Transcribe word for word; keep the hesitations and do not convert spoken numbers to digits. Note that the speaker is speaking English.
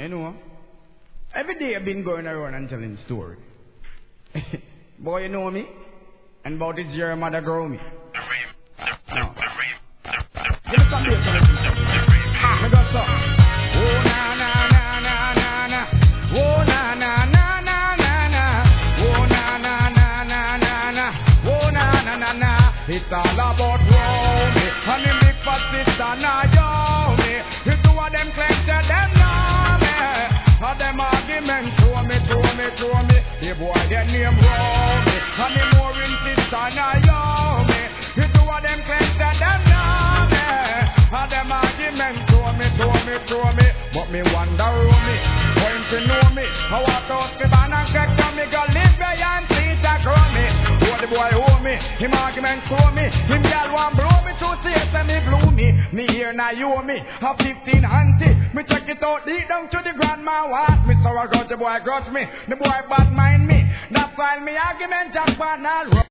You know, every day I've been going around and telling story. Boy, you know me? And about it's your mother grow me. No. Give me some bass, I got some. Oh, na, na, na, na, na, na. Oh, na, na, na, na, na, na. Oh, na, na, na, na, na, na. Oh, na, na, na, na. It's all about Romy. And the big fat sister, now, yo, me. The two of them claim that them know me. And them arguments, show me, show me, show me. The boy, their name Romy. And the more in sister, now, yo, me. The two of them claim that them know me. And them arguments, show me, show me, show me. But me wonder who me, going to know me. I want to ask me, man, and check on me. Go live there and see that grow me. Oh, the boy owe me, him arguments show me. Him girl want blow me to see it and me blew me. Me here now you owe me, a fifteen auntie. Me check it out deep down to the grandma what. Me so I got the boy grudge me, the boy bad mind me. That's why me argument just for now.